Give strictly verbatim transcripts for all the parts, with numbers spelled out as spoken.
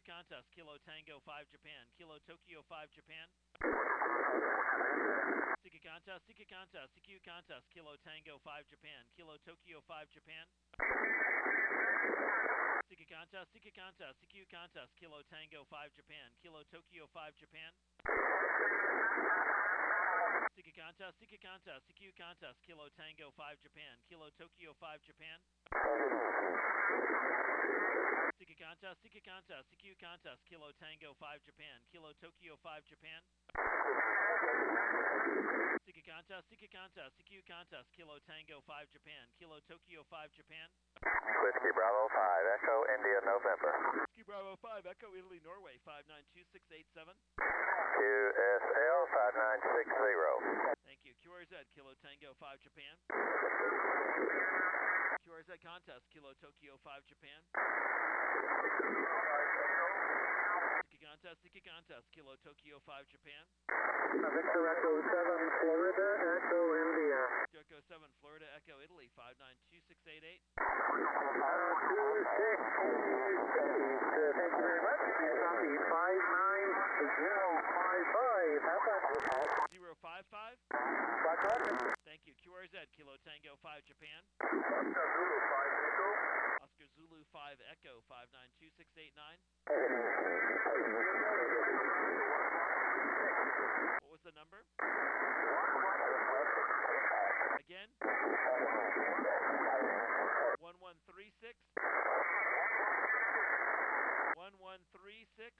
contest, Kilo Tango five Japan, Kilo Tokyo five Japan. Seek contest, seek contest, C Q contest, Kilo Tango five Japan, Kilo Tokyo five Japan. Seek contest, seek contest, C Q contest, Kilo Tango five Japan, Kilo Tokyo five Japan. Seek contest, seek contest, C Q contest, Kilo Tango five Japan, Kilo Tokyo five Japan. Seek contest, seek contest, C Q contest, Kilo Tango five Japan, Kilo Tokyo five Japan. Seek contest, seek contest, C Q contest, Kilo Tango five Japan, Kilo Tokyo five Japan. Whiskey Bravo five, Echo India November. Whiskey Bravo five, Echo Italy Norway, five nine two six eight seven. Q S L five nine six zero. Thank you. Q R Z, Kilo Tango five Japan. Q R Z contest, Kilo Tokyo five Japan. Seek contest, seek contest, Kilo Tokyo five Japan. Victor Echo seven, Florida, Echo India. Echo seven, Florida, Echo Italy, five nine two six eight eight. Thank you very much. Copy five nine zero five five. zero five five? Correct. Thank you. Q R Z, Kilo Tango five Japan. Oscar Zulu five Echo. Oscar Zulu five Echo, five nine two six eight nine. What was the number? Again? one one three six? one one three six?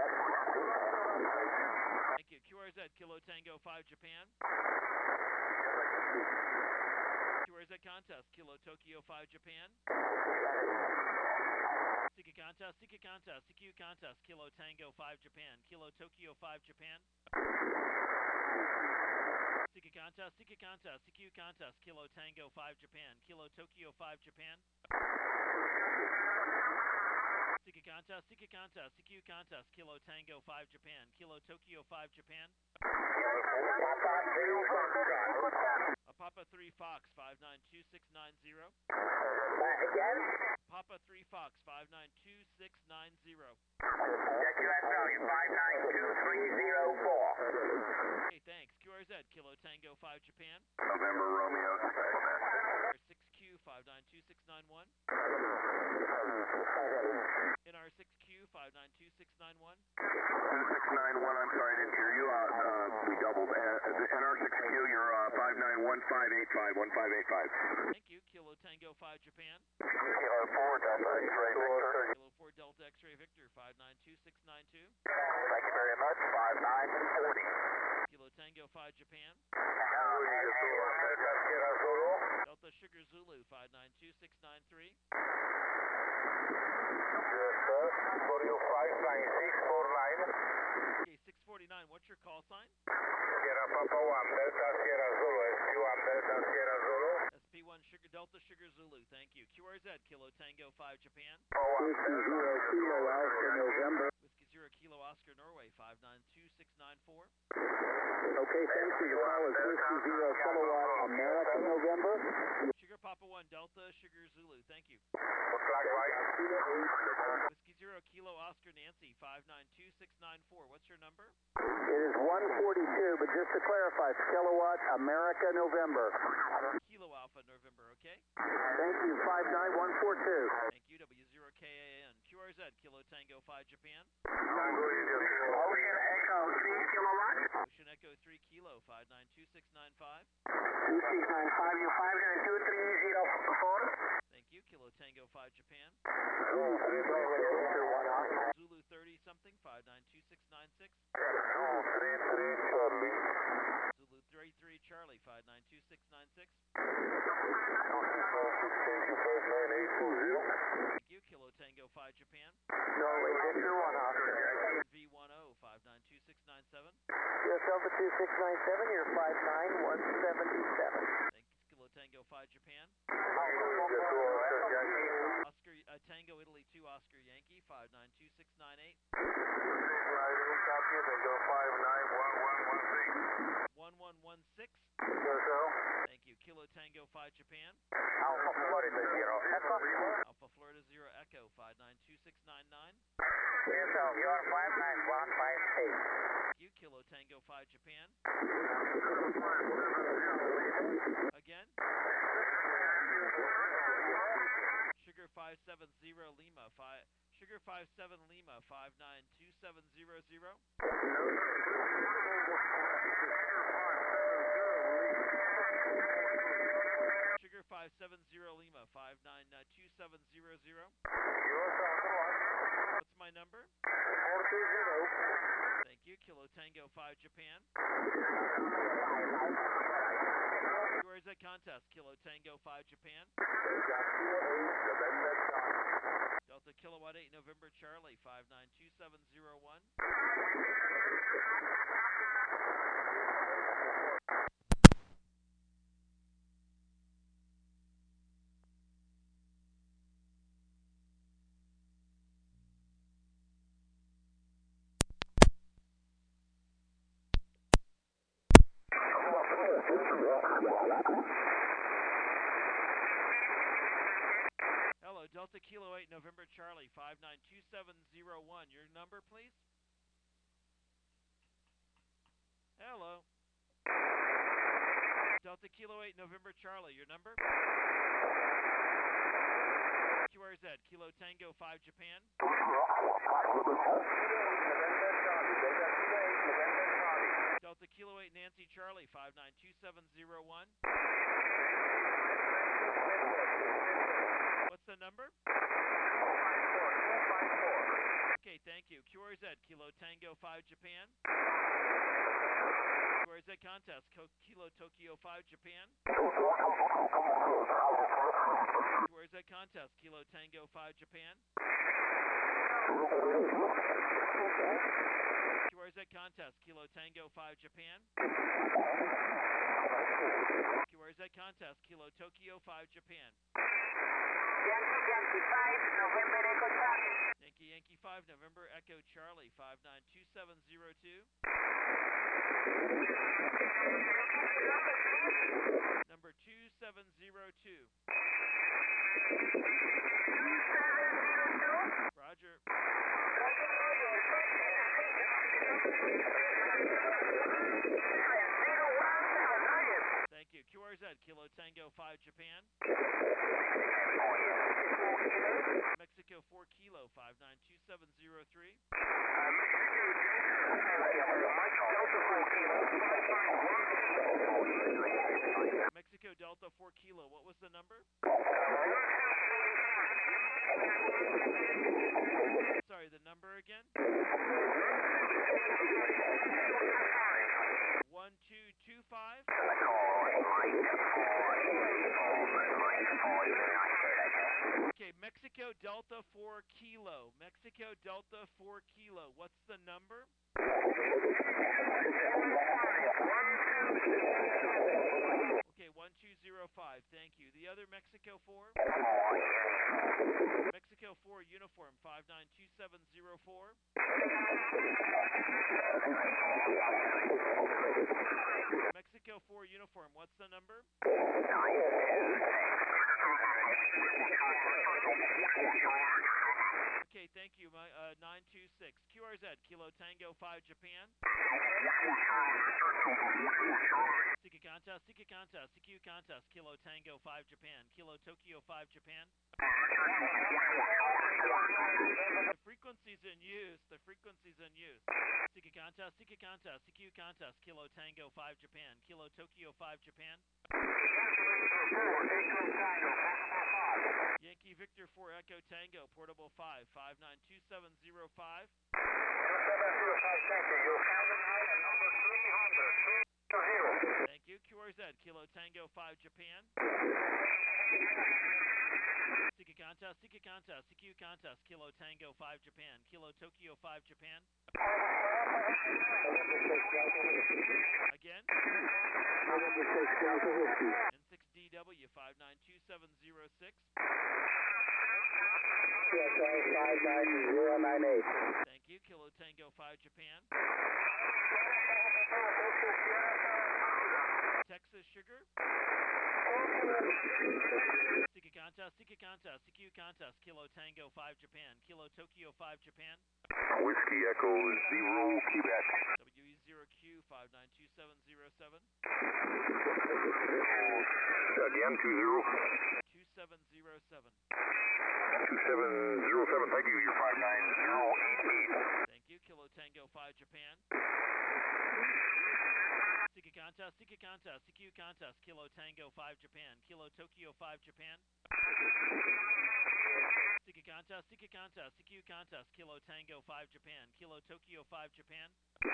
Thank you. Q R Z, Kilo Tango five Japan. Q R Z contest, Kilo Tokyo five Japan. Seek contest, seek contest, C Q contest, Kilo Tango five Japan, Kilo Tokyo five Japan. Seek contest, seek contest, C Q contest, Kilo Tango five Japan, Kilo Tokyo five Japan. Seek contest, seek contest, C Q contest, Kilo Tango five Japan, Kilo Tokyo five Japan. A Papa three Fox five nine two six nine zero. Again? Papa three Fox five nine two six nine zero. Check U S value five nine two three zero four. Hey, thanks. Q R Z, Kilo Tango five Japan. November Romeo. R six Q five nine two six nine one. N R six Q five nine two six nine one. two six nine one, I'm sorry, I didn't hear you. Uh, uh, we doubled. Uh, the N R six Q, you're uh, five nine one five eight five, one five eight five. Thank you. Kilo Tango five Japan. Kilo four Delta X-ray Victor. Kilo four Delta X-ray Victor five nine two six nine two. Thank you very much. five nine forty. Kilo Tango five Japan. Delta Sugar Zulu five nine two six nine three. Yes, sir. five nine six four nine. Okay, six forty-nine. What's your call sign? Sierra Papa one, Delta Sierra Zulu, S P one, Delta Sierra Zulu. S P one Sugar Delta Sugar Zulu. Thank you. Q R Z, Kilo Tango five Japan. Whiskey Zero Kilo Oscar November. Whiskey Zero Kilo Oscar Norway five nine two six nine four. Okay, thank you. Your call is Whiskey Zero Kilowatt America November. Sugar Papa one Delta Sugar Zulu. Thank you. Looks like right. Whiskey Zero Kilo Oscar Nancy five nine two six nine four. What's your number? It is one forty-two, but just to clarify, it's Kilowatt America November. Kilo Alpha November, okay? Thank you, five nine one four two. Thank you, W zero K A N. Q R Z, Kilo Tango five Japan. Ocean Echo three Kilowatt. Ocean Echo three Kilo five nine two six nine five. two six nine five, you five nine two three zero four. Thank you, Kilo Tango five Japan. Zulu Zulu thirty something, five nine two six nine six. Zulu three three Charlie, five nine two six nine six. Thank you, Kilo Tango five Japan. Norway Victor one Oscar. V one zero, five nine two six nine seven. U S Alpha two six nine seven, you're five nine one seven seven. Thank you, Kilo Tango five Japan. Oscar uh, Tango Italy two Oscar Yankee, five nine two six nine eight. one one one six. Thank you. Kilo Tango five Japan. Alpha Florida zero Echo. Alpha Florida zero Echo five nine two six nine nine. Yes, you're five nine one five eight. You, Kilo Tango five Japan. Again. Sugar five seven zero Lima, five, Sugar five seven Lima, five nine two seven zero zero. Sugar five seven zero Lima, five nine two seven zero zero. What's my number? four two zero. Thank you. Kilo Tango five Japan. Where is that contest? Kilo Tango five Japan. Delta Kilowatt eight November Charlie five nine two seven zero one. Hello, Delta Kilo eight November Charlie five nine two seven zero one. Your number, please? Hello. Delta Kilo eight November Charlie, your number? Q R Z, Kilo Tango five Japan. Delta Kilo eight Nancy Charlie five nine two seven zero one. What's the number? Okay, thank you. Q R Z, Kilo Tango five Japan. Q R Z contest, Kilo Tokyo five Japan. Q R Z contest, Kilo Tango five Japan. Q R Z contest, Kilo Tango five Japan. Q R Z contest, Kilo Tokyo five Japan. Yankee five, November Echo Charlie. Yankee Yankee five, November Echo Charlie five nine two seven zero two. Number two seven zero two. Roger. Thank you. Q R Z, Kilo Tango five Japan. Mexico four Kilo five nine two seven zero three. Mexico Delta four Kilo, what was the number? Sorry, the number again? one two two five? Okay, Mexico Delta four Kilo. Mexico Delta four Kilo. What's the number? Okay, one two zero five. Thank you. The other Mexico four? Mexico four Uniform five nine two seven zero four. Mexico four Uniform, what's the number? Okay, thank you. My uh, nine two six. Q R Z, Kilo Tango five Japan. Sika contest, Sika contest, C Q contest, Kilo Tango five Japan, Kilo Tokyo five Japan. The frequency's in use, the frequency's in use. Sika contest, Sika contest, C Q contest, Kilo Tango five Japan, Kilo Tokyo five Japan. Yankee Victor four Echo Tango, Portable five, five nine two seven zero five. Thank you. Q R Z, Kilo Tango five Japan. Sika contest, Sika contest, C Q contest, Kilo Tango five Japan, Kilo Tokyo five Japan. Again? N six D W five nine two seven zero six. five nine zero nine eight. Thank you. Kilo Tango five Japan. Texas Sugar. Sika contest. contest, Sika contest, C Q contest, Kilo Tango five Japan, Kilo Tokyo five Japan. Whiskey Echo zero, Quebec. W E zero Q five nine two seven zero seven. Again, two zero. two seven zero seven. two seven zero seven, thank you, you're five nine zero eight eight. Thank you, Kilo Tango five Japan. Sika contest, Sika contest, C Q contest, Kilo Tango five Japan, Kilo Tokyo five Japan. Sika contest, Sika contest, C Q contest, Kilo Tango five Japan, Kilo Tokyo five Japan.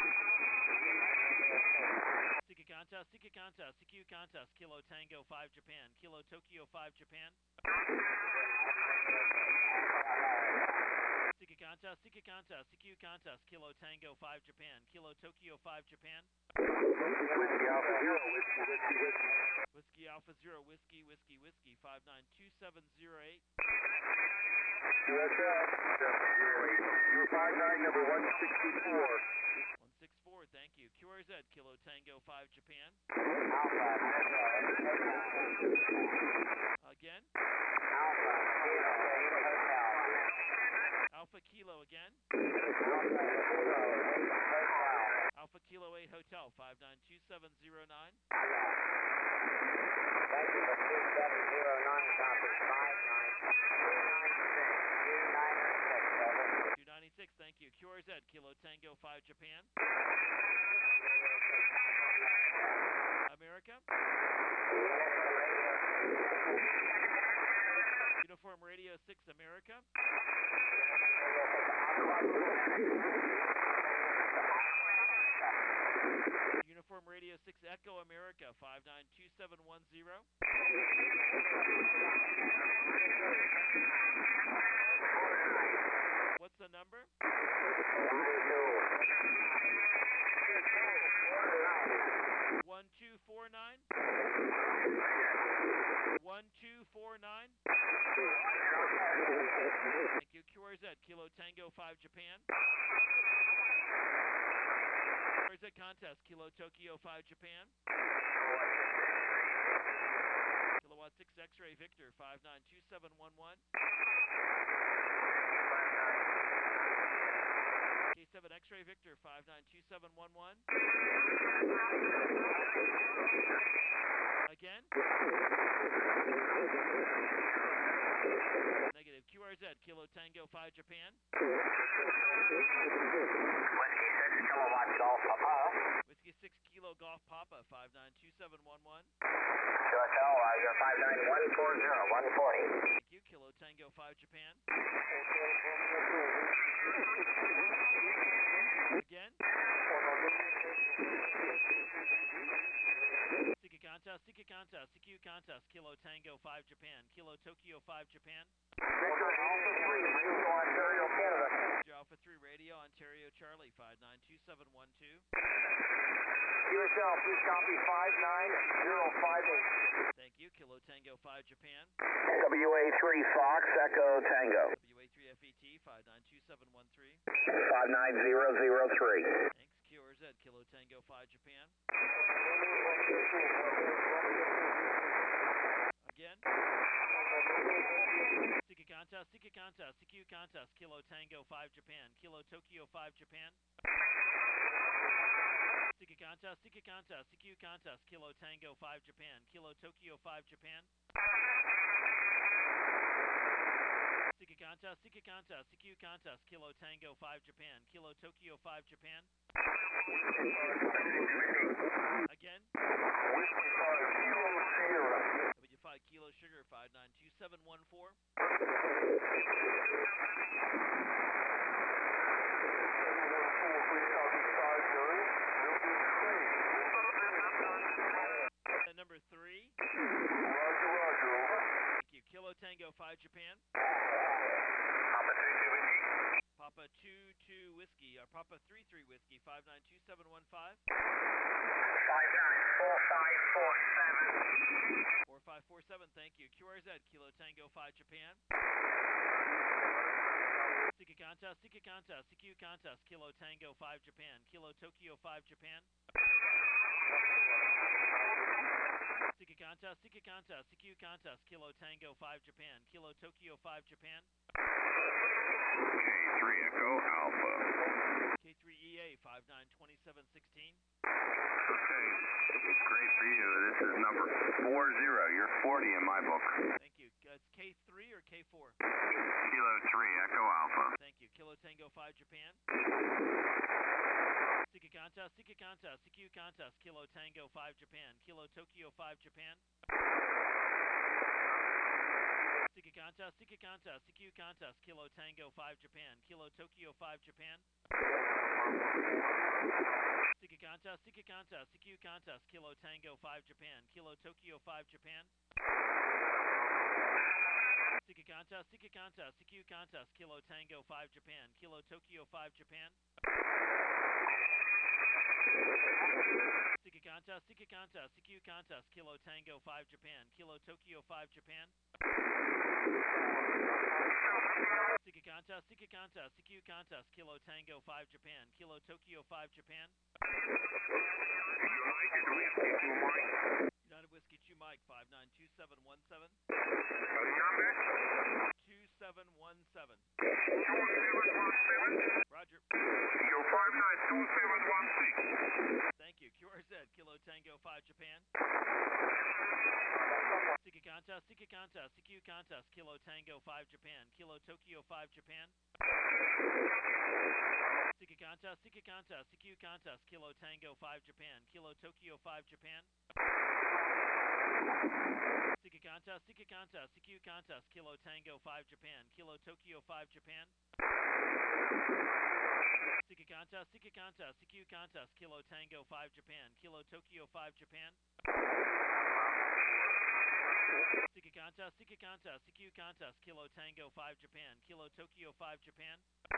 Sika contest, Sika contest, C Q contest, Kilo Tango five Japan, Kilo Tokyo five Japan. Sika contest, Sika contest, C Q contest, Kilo Tango five Japan, Kilo Tokyo five Japan. Whiskey Alpha Zero, Whiskey, Whiskey, Whiskey. Whiskey Alpha Zero, Whiskey, Whiskey, Whiskey, five nine two seven zero eight. U S F, seven zero eight. You're five nine, number one sixty-four. one six four, thank you. Q R Z, Kilo Tango five Japan. Again. Alpha Kilo again. Alpha Kilo eight Hotel, five nine two seven zero nine. Thank you for two seven zero nine, copy five nine two nine six, over. two ninety-six, thank you. Q R Z, Kilo Tango five Japan. America. Uniform Radio six America. Uniform Radio six Echo America, five nine two seven one zero. What's the number? one two four nine? one two four nine? Thank you. Q R Z, Kilo Tango five Japan. Q R Z contest, Kilo Tokyo five Japan. Kilowatt six X-ray Victor, five nine two seven one one. K seven X-ray Victor, five nine two seven one one. Again. Negative. Q R Z, Kilo Tango five Japan. Whiskey six, kilowatt golf Papa. Whiskey six Kilo Golf Papa, five nine two seven one one. U S L, uh, you're five nine one four zero, one forty. Thank you. Kilo Tango five Japan. Again. Sika contest, Sika contest, C Q contest, Kilo Tango five Japan, Kilo Tokyo five Japan. Victor Alpha three, Radio Ontario, Canada. Victor Alpha three Radio Ontario Charlie, five nine two seven one two. U S L, please copy five nine zero five eight. Thank you. Kilo Tango five Japan. W A three Fox, Echo Tango. W A three F E T, five nine two seven one three. five nine zero zero three. Thanks. Q R Z, Kilo Tango five Japan. Again. Sika contest, Sika contest, C Q contest, Kilo Tango five Japan, Kilo Tokyo five Japan. Sika contest, Sika contest, C Q contest, Kilo Tango five Japan, Kilo Tokyo five Japan. Sika contest, Sika contest, C Q contest, Kilo Tango five Japan, Kilo Tokyo five Japan. Again. W five Kilo Sugar, five nine two seven one four. And number three. Roger, Roger. Thank you. Kilo Tango five Japan. Papa two two Whiskey, or Papa three three Whiskey, five nine two seven one five. five nine four five four seven. four five four seven, thank you. Q R Z, Kilo Tango five Japan. Sika contest, Sika contest, C Q contest, Kilo Tango five Japan, Kilo Tokyo five Japan. Sika Seeker contest, seeker contest, C Q contest, Kilo Tango five Japan, Kilo Tokyo five Japan. K three Echo Alpha. K three E A five nine twenty-seven sixteen. Okay, great for you. This is number four zero. You're forty in my book. Thank you. Uh, it's K three or K four? Kilo three Echo Alpha. Thank you. Kilo Tango five Japan. Seeker contest, seeker contest, C Q contest, Kilo Tango five Japan, Kilo Tokyo five Japan. Seeker contest, seeker contest, C Q contest, Kilo Tango five Japan, Kilo Tokyo five Japan. Seeker contest, seeker contest, C Q contest, Kilo Tango five Japan, Kilo Tokyo five Japan. Seeker contest, seeker contest, C Q contest, Kilo Tango five Japan, Kilo Tokyo five Japan. Seeker contest, seeker contest, C Q contest, Kilo Tango five Japan, Kilo Tokyo five Japan. Seeker contest, seeker contest, C Q contest, Kilo Tango five Japan, Kilo Tokyo five Japan. United Whiskey two Mike five nine two seven one seven. two seven one seven. Roger. five nine two seven one six. Thank you. Q R Z, Kilo Tango five Japan. Seeker contest, seeker contest, C Q contest, Kilo Tango five Japan, Kilo Tokyo five Japan. Seeker contest, seeker contest, C Q contest, Kilo Tango five Japan, Kilo Tokyo five Japan. Seeker contest, seeker contest, C Q contest, Kilo Tango five Japan, Kilo Tokyo five Japan. Seeker contest, seeker contest, C Q contest, Kilo Tango five Japan, Kilo Tokyo five Japan. Seeker contest, seeker contest, C Q contest, Kilo Tango five Japan, Kilo Tokyo five Japan.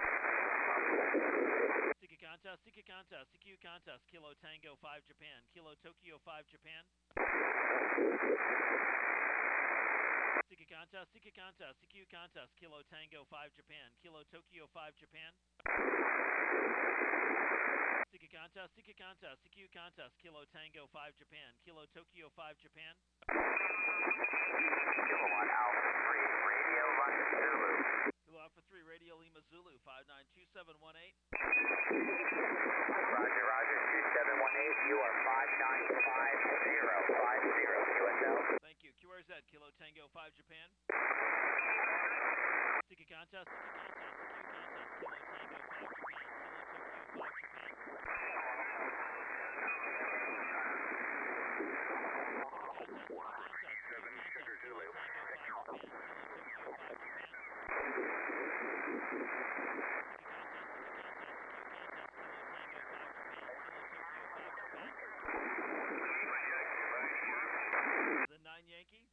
Seeker contest, seeker contest, C Q contest, Kilo Tango five Japan, Kilo Tokyo five Japan. Seeker contest, seeker contest, C Q contest, Kilo Tango five Japan, Kilo Tokyo five Japan. Seeker contest, seeker contest, C Q contest, Kilo Tango five Japan, Kilo Tokyo five Japan. Kilo one Alpha three, Radio Lima Zulu. Kilo Alpha three, Radio Lima Zulu five nine two seven one eight. Roger, Roger, two seven one eight. You are five nine five zero five zero. U S L. Thank you. Q R Z, Kilo Tango five Japan. Seeker contest, seeker contest, C Q contest, Kilo Tango five Japan, Kilo Tokyo five Japan. The nine Yankee.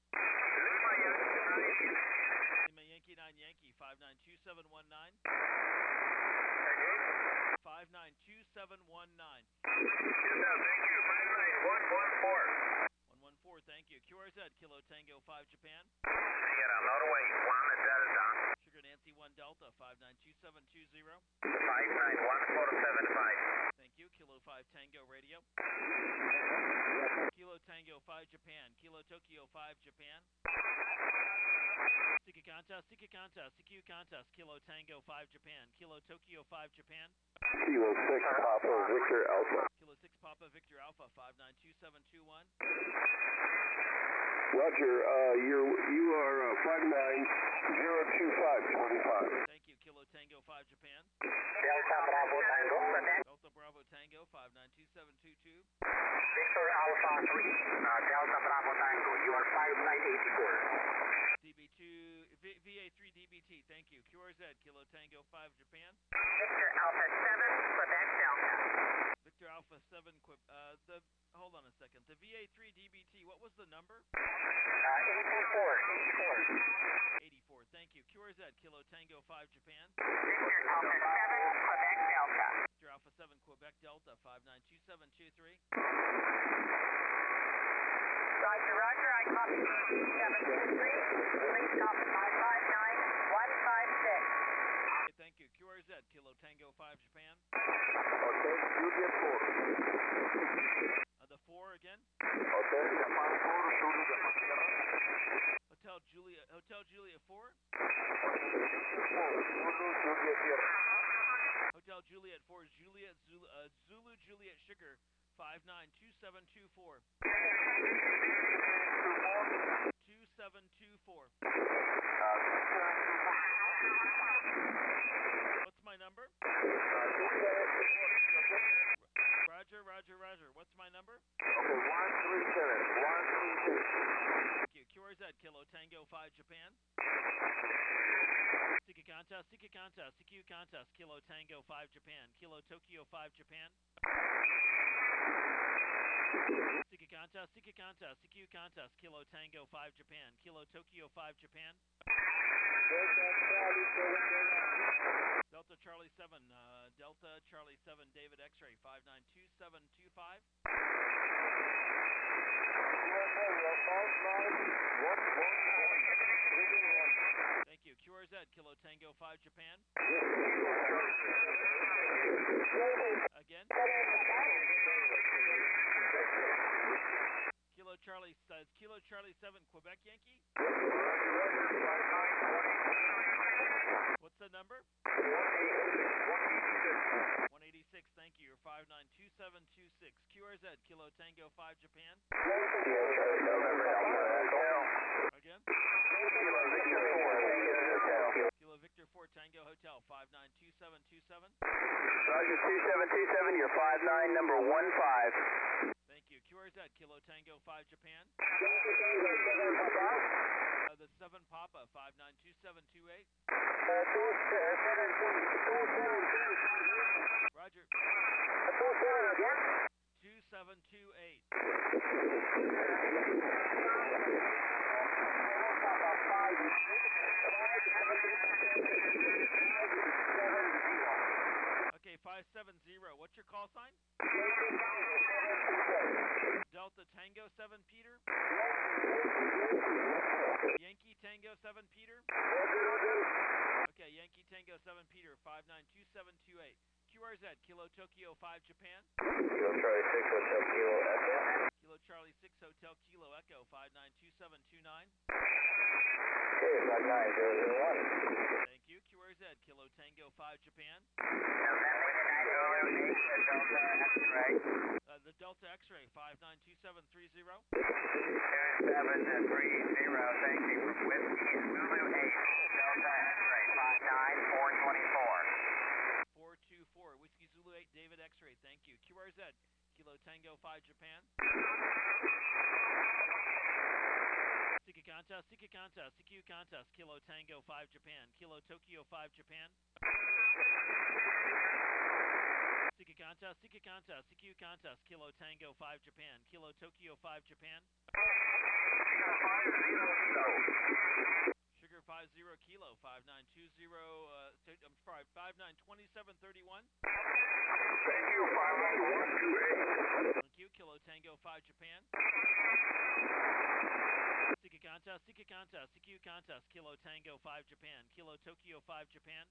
Lima Yankee nine Yankee five nine two seven one nine. five nine two seven one nine. Thank you. five nine one one four. one one four, thank you. Q R Z, Kilo Tango five Japan. Sierra Norway one Delta. Sugar Nancy one Delta five nine two seven two zero. five nine one four seven five. Thank you. Kilo five Tango Radio. Kilo Tango five Japan, Kilo Tokyo five Japan. Seeker contest, seeker contest, C Q contest, Kilo Tango five Japan, Kilo Tokyo five Japan. Kilo six Papa Victor Alpha. Kilo six Papa Victor Alpha five nine two seven two one. Roger, uh, you're, you are uh, five nine zero two five twenty-five. Thank you. Kilo Tango five Japan. Delta Bravo Tango, Quebec. Delta Bravo Tango five nine two seven two two. Victor Alpha three, uh, Delta Bravo Tango. You are five nine eight four. D B two, v, VA three D B T, thank you. Q R Z, Kilo Tango five Japan. Victor Alpha seven, Quebec Delta. Victor Alpha seven, Quib, uh, the, hold on a second. The V A three D B T, what was the number? Uh, eighty-four, eighty-four. eighty-four, thank you. Q R Z, Kilo Tango five Japan. Victor Alpha seven, Quebec Delta. Victor Alpha seven, Quebec Delta five nine two seven two three. Roger, Roger, I copy two seven two three. Please copy five five nine one five six. Okay, thank you. Q R Z, Kilo Tango five Japan. Okay, Juliet four. Uh, the four again. Okay, Japan four, Juliet Juliet four, Juliet Zulu, uh, Zulu Juliet Sugar, five nine two seven two four. two seven two four. What's my number? Roger, Roger, Roger. What's my number? Okay, one three seven, one three seven. Thank you. Q R Z, Kilo Tango five, Japan. Sika contest, Sika contest, C Q contest, Kilo Tango five, Japan. Kilo Tokyo five, Japan. Sika contest, Sika contest, C Q contest, Kilo Tango five, Japan. Kilo Tokyo five, Japan. Delta Charlie seven, uh, Delta Charlie seven, David X-ray, five nine two seven two five. Thank you. Q R Z, Kilo Tango five, Japan. Again. Kilo Charlie, uh, Kilo Charlie seven, Quebec Yankee. What's the number? one eighty-six, thank you. You're five nine two seven two six. Q R Z, Kilo Tango five, Japan. Again. Kilo Victor four, Tango Hotel, five nine two seven two seven. Roger, two seven two seven, you're five nine, number one five. Thank you. Q R Z, Kilo Tango five, Japan. Uh, the seven Papa, five nine two seven two eight. Roger. two seven two eight. Okay, five seven zero. What's your call sign? Delta Tango seven, Peter. Yankee Tango seven, Peter. Okay, Yankee Tango seven, Peter, five nine two seven two eight. Q R Z, Kilo Tokyo five, Japan. Kilo Charlie six, Hotel Kilo Echo. Kilo Charlie six, Hotel Kilo Echo, five nine two seven two nine. Okay, five nine zero zero one. Thank you. Q R Z, Kilo Tango five, Japan. Uh, the Delta X-ray, five nine two seven three zero. two seven three zero, thank you. From Whiskey Zulu eight, Delta X-ray, five nine four two four. four two four, Whiskey Zulu eight, David X-ray, thank you. Q R Z, Kilo Tango five, Japan. Sika contest, Sika contest, C Q contest, Kilo Tango five, Japan. Kilo Tokyo five, Japan. Sika contest, Sika contest, C Q contest, Kilo Tango five, Japan. Kilo Tokyo five, Japan. Sugar five zero Kilo, five nine two zero, uh, I'm sorry, five nine two seven three one. Thank you, five nine one two eight. Thank you, Kilo Tango five, Japan. Sika contest, Sika contest, C Q contest, Kilo Tango five, Japan. Kilo Tokyo five, Japan.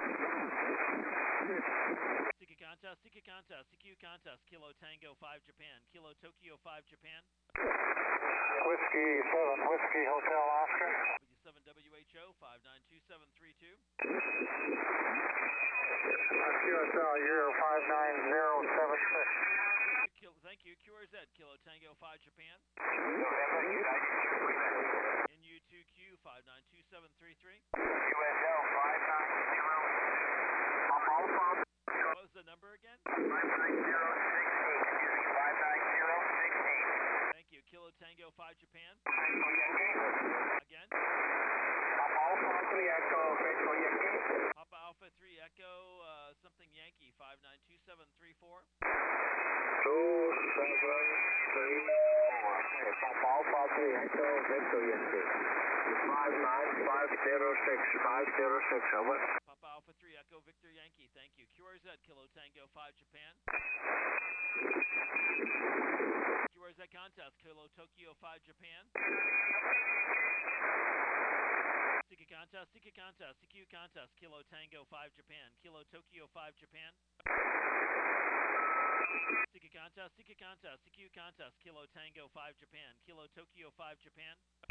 Sika contest, Sika contest, C Q contest, Kilo Tango five, Japan. Kilo Tokyo five, Japan. Whiskey seven, Whiskey Hotel Oscar. W seven W H O five nine two seven three two. Q S L Euro five nine zero seven six. Thank you, Q R Z, Kilo Tango five, Japan. N U two Q five nine two seven three three. U S L five nine zero. What was the number again? five nine zero six eight. five nine zero six eight. Thank you, Kilo Tango five, Japan. Again? Alpha three Echo, Faithful Yankee. Papa Alpha three Echo, uh, something Yankee, five nine two seven three four. two seven three four. Papa Alpha three Echo, Faithful Yankee. five nine five zero six, five zero six, over. Papa Alpha three Echo, Victor Yankee, thank you. Q R Z, Kilo Tango five, Japan. Q R Z contest, Kilo Tokyo five, Japan. Sika contest, Sika contest, C Q contest, Kilo Tango five, Japan. Kilo Tokyo five, Japan. Siki contest, Siki contest, C Q contest, Kilo Tango five Japan, Kilo Tokyo five Japan.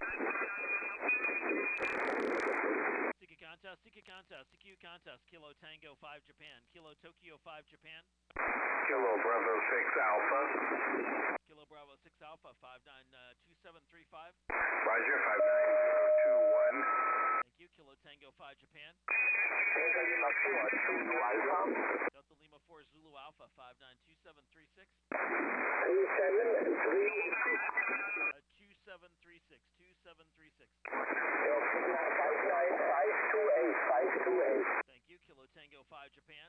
Siki contest, Siki contest, C Q contest, Kilo Tango five Japan, Kilo Tokyo five Japan. Kilo Bravo six Alpha. Kilo Bravo six Alpha, five nine two seven three five. Roger, five nine zero two one. Thank you, Kilo Tango five Japan. Delta Lima four Zulu Alpha. Delta Lima four Zulu Alpha, five nine two seven three six. two seven three six. Uh, two seven three six, two seven three six. Delta Lima five nine five two eight, five two eight. Thank you, Kilo Tango five Japan.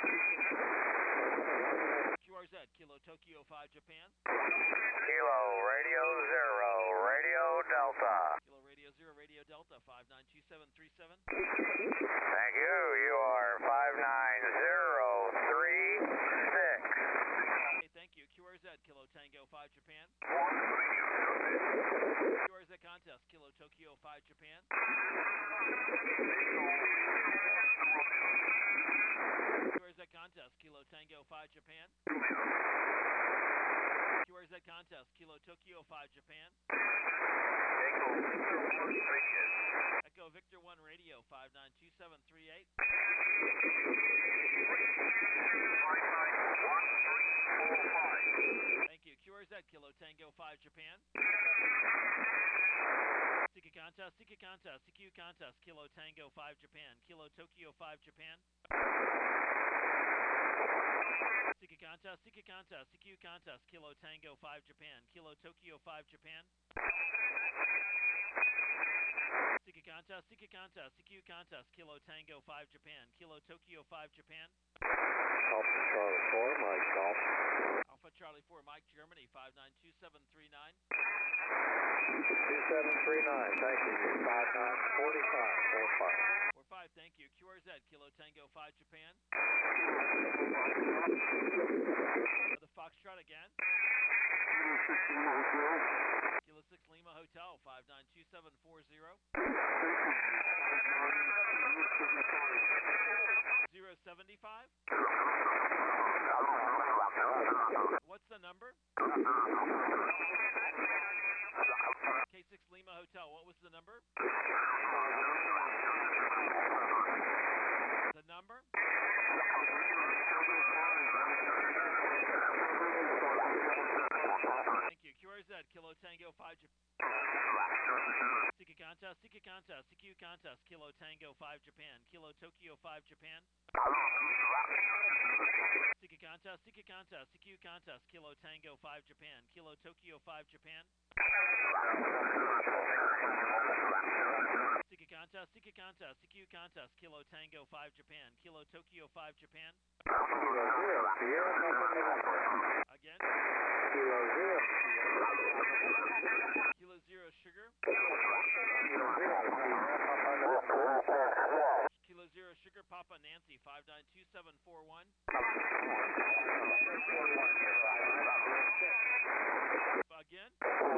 Q R Z, Kilo Tokyo five Japan. Kilo Radio Zero, Radio Delta. Kilo Radio Zero, Radio Delta, five nine two seven three seven. Thank you. You are five nine zero three six. Hey, thank you. Q R Z, Kilo Tango five Japan. Q R Z contest, Kilo Tokyo five Japan. Q R Z contest, Kilo Tango five Japan. Q R Z contest, Kilo Tokyo five Japan. Echo Victor one Radio, five nine two seven three eight. Thank you. Q R Z, Kilo Tango five Japan. Siki contest, Siki contest, C Q contest, Kilo Tango five Japan, Kilo Tokyo five Japan. Siki contest, Siki contest, C Q contest, Kilo Tango five Japan, Kilo Tokyo five Japan. Siki contest, Siki contest, C Q contest, Kilo Tango five Japan, Kilo Tokyo five Japan. Alpha Charlie four, Mike Golf. Alpha Charlie four, Mike Germany, five nine two seven three nine. two seven three nine, thank you. five nine four five four five. four five, thank you. Q R Z, Kilo Tango five Japan. For the Foxtrot again. Kilo six Lima Hotel, five nine two seven four zero. zero seventy five. What's the number? K six Lima Hotel, what was the number? The number? Thank you. Q R Z, Kilo Tango five Japan. Siki contest, Siki contest, C Q contest, Kilo Tango five Japan, Kilo Tokyo five Japan. Siki contest, Siki contest, C Q contest, Kilo Tango five Japan, Kilo Tokyo five Japan. Siki contest, Siki contest, C Q contest, Kilo Tango five Japan, Kilo Tokyo five Japan. Kilo zero, Sierra Papa November. Again. Kilo zero. Kilo zero Sugar. Kilo zero, Sierra Papa November. Kilo zero Sugar Papa Nancy, five nine two seven four one. Again.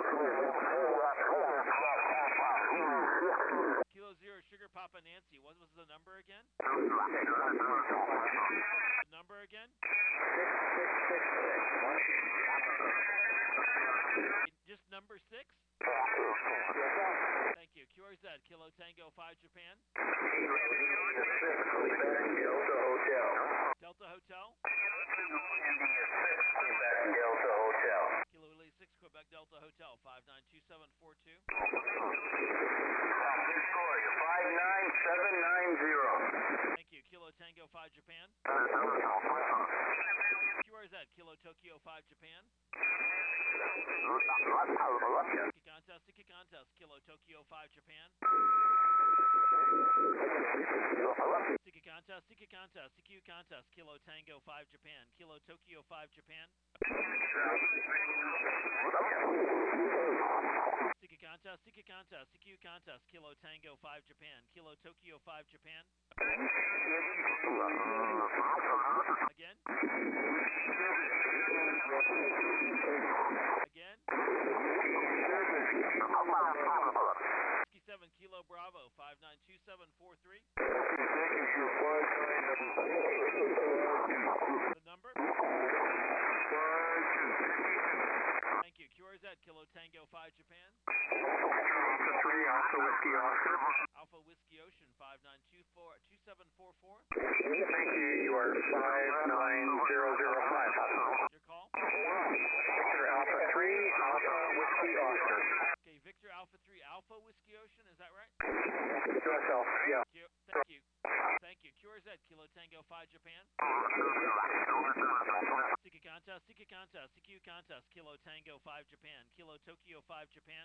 Kilo zero Sugar Papa Nancy, what was the number again? The number again? Just number six? Thank you. Q R Z, Kilo Tango five Japan. Delta Hotel. Delta Hotel. Delta Hotel. Kilo Lee six Quebec Delta Hotel, five nine two seven four two. five nine seven nine zero. Thank you. Kilo Tango five Japan. Q R Z, Kilo Tokyo five Japan. Siki contest, Siki contest, Kilo Tokyo five Japan. Siki contest, Siki contest, C Q contest, Kilo Tango five Japan, Kilo Tokyo five Japan. Siki contest, Siki contest, C Q contest, Kilo Tango five Japan, Kilo Tokyo five Japan. Again. Again. sixty-seven Kilo Bravo, five nine two seven four three. The number? Whiskey Oscar. Alpha Whiskey Ocean five nine two four two seven four four. Thank you. You are five nine zero zero five. Your call? Victor Alpha three, Alpha Whiskey Oscar. Okay, Victor Alpha three Alpha Whiskey Ocean, is that right? U S L, yeah. Q, thank you. Thank you. Q R Z Kilo Tango five Japan. Sika Contest, Sika Contest, C Q Contest, Kilo Tango five Japan, Kilo Tokyo five Japan.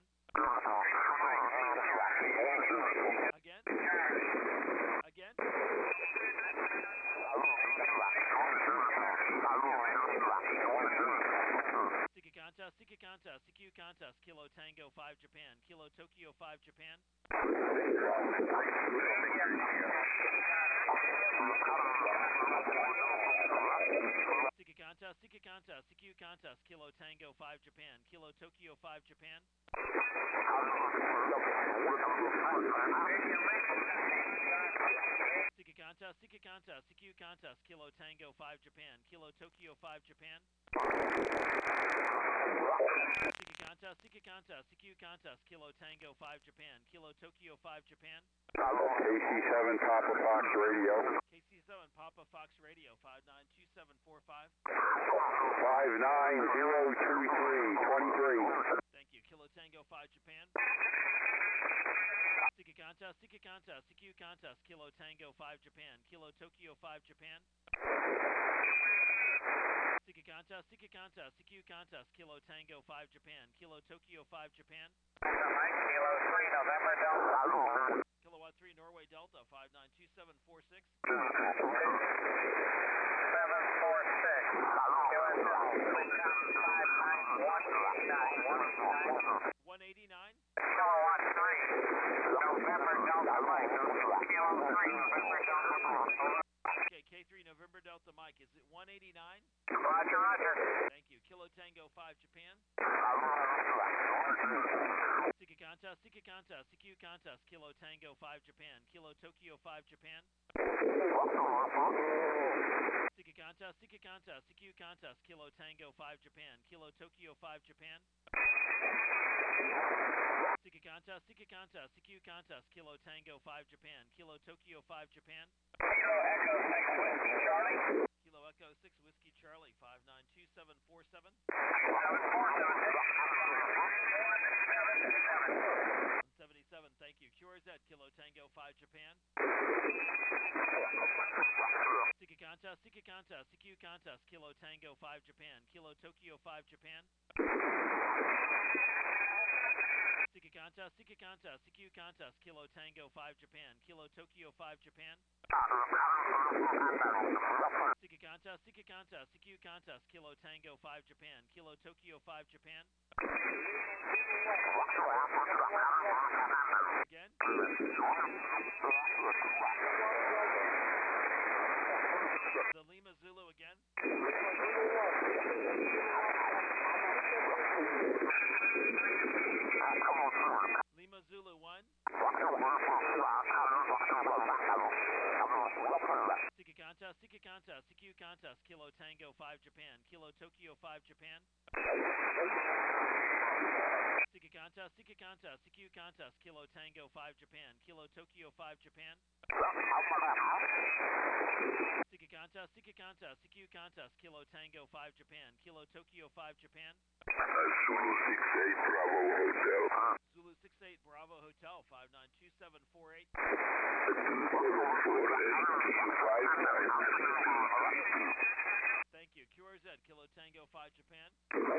Again? Again? Sika Contest, Sika Contest, C Q Contest, Kilo Tango five Japan, Kilo Tokyo five Japan. Sika Contest, Sika Contest, C Q Contest, Kilo Tango five Japan, Kilo Tokyo five Japan. Sika Contest, Sika Contest, C Q Contest, Kilo Tango five Japan, Kilo Tokyo five Japan. Sika Contest, Sika Contest, C Q Contest, Kilo Tango five Japan, Kilo Tokyo five Japan. K C seven Papa Fox Radio. K C seven Papa Fox Radio five nine two seven four five. five nine zero two three two three. Thank you. Kilo Tango five Japan. Sika Contest, Sika Contest, C Q Contest, Kilo Tango five Japan, Kilo Tokyo five Japan. Sika Contest, Sika Contest, C Q Contest, Kilo Tango five Japan, Kilo Tokyo five Japan. Kilo three November Delta. Kilowatt three Norway Delta five nine two seven four six. seven four six. one eighty-nine. Kilowatt three. November Delta Mike. Kilo three November Delta Mike. Okay, K three November Delta Mike. Is it one eighty-nine? Roger, roger. Thank you. Kilo Tango five Japan. Sika Contest, Sika Contest, C Q Contest, Kilo Tango five Japan, Kilo Tokyo five Japan. Sika Contest, Sika Contest, C Q Contest, Kilo Tango five Japan, Kilo Tokyo five Japan. Sika Contest, Sika Contest, C Q Contest, Kilo Tango five Japan, Kilo Tokyo five Japan. Kilo Echo six Whiskey Charlie. Kilo Echo six Whiskey Charlie five nine two seven four seven. seven four seven six. one seventy-seven, thank you. Q R Z Kilo Tango five Japan. Sika Contest, Sika Contest, C Q Contest, Kilo Tango five Japan, Kilo Tokyo five Japan. Sika Contest, Sika Contest, C Q Contest, Kilo Tango five Japan, Kilo Tokyo five Japan. Sika Contest, Sika Contest, C Q Contest, Kilo Tango five Japan, Kilo Tokyo five Japan. Again? The Lima Zulu again? Lima Zulu one. Sika Contest, Sika Contest, C Q Contest, Kilo Tango five Japan, Kilo Tokyo five Japan. Sika Contest, Sika Contest, C Q Contest, Kilo Tango five Japan, Kilo Tokyo five Japan. Sika Contest, Sika Contest, C Q Contest, Kilo Tango five Japan, Kilo Tokyo five Japan. Zulu six eight Bravo Hotel. Zulu six eight Bravo Hotel five nine two seven four eight. Thank you. Q R Z Kilo Tango five Japan.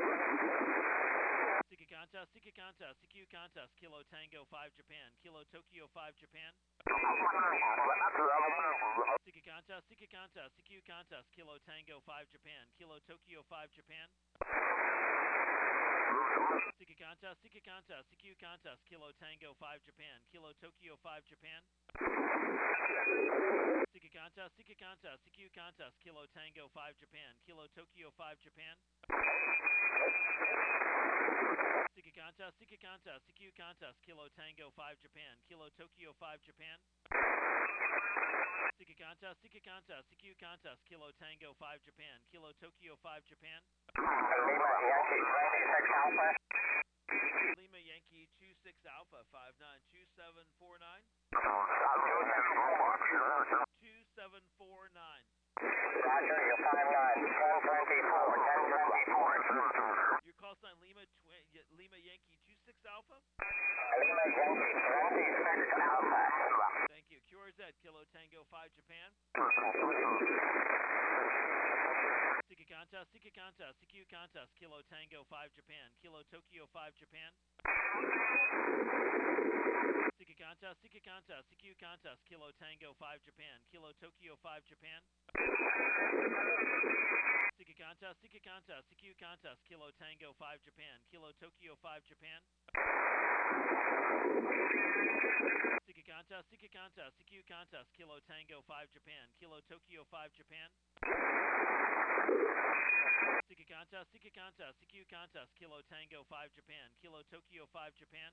Sika Contest, Sika Contest, C Q Contest, Kilo Tango five Japan, Kilo Tokyo five Japan. Sika Contest, Sika Contest, C Q Contest, Kilo Tango five Japan, Kilo Tokyo five Japan. Sika Contest, Sika Contest, C Q Contest, Kilo Tango five Japan, Kilo Tokyo five Japan. Sika Contest, Sika Contest, C Q Contest, Kilo Tango five Japan, Kilo Tokyo five Japan. Sika Contest, Sika Contest, C Q Contest, Kilo Tango five Japan, Kilo Tokyo five Japan. Sika Contest, Sika Contest, C Q Contest, Kilo Tango five Japan, Kilo Tokyo five Japan. Lima Yankee twenty-six Alpha. Lima Yankee two six Alpha, five nine two seven four nine. two seven four nine. Roger, you're five nine, ten twenty-four, ten twenty-four. Your call sign Lima tw- Lima Yankee two six Alpha. Lima Yankee twenty-six Alpha. Thank you. Q R Z, Kilo Tango five Japan. Sika contest, Sika contest, C Q contest, Kilo Tango five Japan, Kilo Tokyo five Japan. Sika contest, Sika contest, C Q contest, Kilo Tango five Japan, Kilo Tokyo five Japan. Sika contest, Sika contest, C Q contest, Kilo Tango five Japan, Kilo Tokyo five Japan. Sika contest, Sika contest, C Q contest, Kilo Tango five Japan, Kilo Tokyo five Japan. Sika contest, Sika contest, C Q contest, Kilo Tango five Japan, Kilo Tokyo five Japan.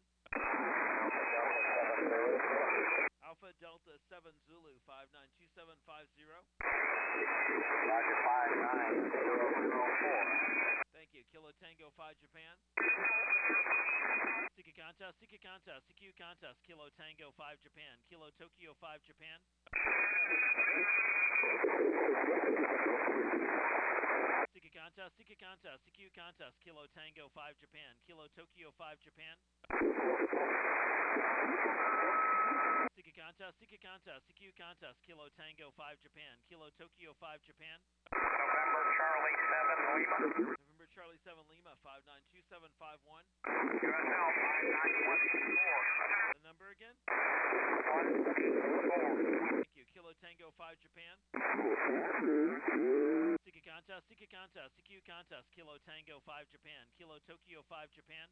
Alpha Delta seven Zulu five nine two seven five zero. Roger, five nine zero zero four. Thank you. Kilo Tango five Japan. Sika contest, Sika contest, C Q contest, Kilo Tango five Japan, Kilo Tokyo five Japan. Sika contest, Sika contest, C Q contest, Kilo Tango five Japan, Kilo Tokyo five Japan. Sika contest, Sika contest, C Q contest, Kilo Tango five Japan, Kilo Tokyo five Japan. November Charlie seven Lima. November Charlie seven Lima five nine two seven five one. U S L five nine one four. The number again? one four. Thank you. Kilo Tango five Japan. Sika contest, Sika contest, C Q contest, Kilo Tango five Japan, Kilo Tokyo five Japan.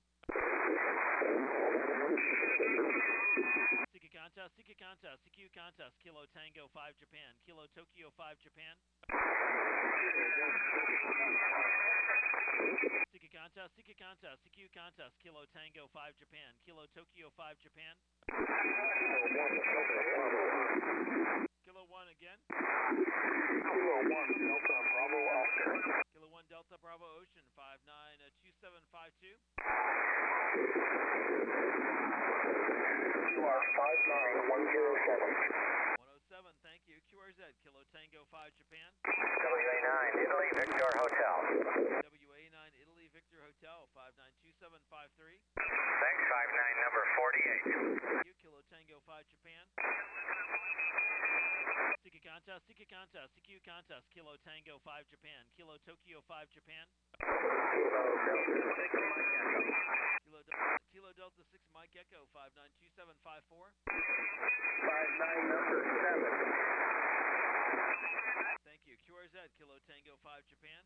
Sika contest, Sika contest, C Q contest, Kilo Tango five Japan, Kilo Tokyo five Japan. Sika contest, Sika contest, C Q contest, Kilo Tango five Japan, Kilo Tokyo five Japan. Kilo one again. Kilo one Delta Bravo Oscar. Kilo one Delta Bravo Ocean five nine two seven five two. You are five nine one zero seven. one oh seven, thank you. Q R Z, Kilo Tango five Japan. W A nine Italy Victor Hotel. W A nine Italy Victor Hotel five nine two seven five three. Thanks, five nine number forty-eight. Thank you. Kilo Tango five Japan. Sika contest, Sika contest, C Q contest, Kilo Tango five Japan, Kilo Tokyo five Japan. Kilo Delta, Kilo Delta six Mike Echo five nine two seven five four. five nine number seven. Thank you. Q R Z, Kilo Tango five Japan.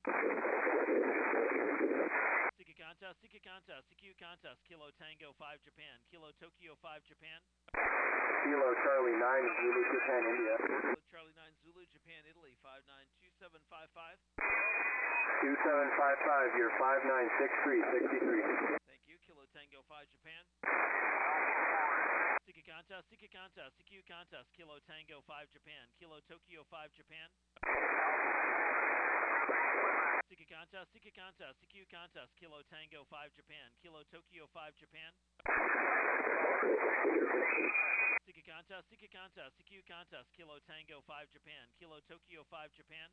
Sika contest, Sika contest, C Q contest, Kilo Tango five Japan, Kilo Tokyo five Japan. Kilo Charlie nine Zulu Japan India. Kilo Charlie nine Zulu Japan Italy five nine two seven five five. two seven five five, you're five nine six three six three. Thank you. Kilo Tango five Japan. Sika contest, Sika contest, C Q contest, Kilo Tango five Japan, Kilo Tokyo five Japan. Sika contest, Sika contest, C Q contest, Kilo Tango five Japan, Kilo Tokyo five Japan. Sika contest, Sika contest, C Q contest, Kilo Tango five Japan, Kilo Tokyo five Japan.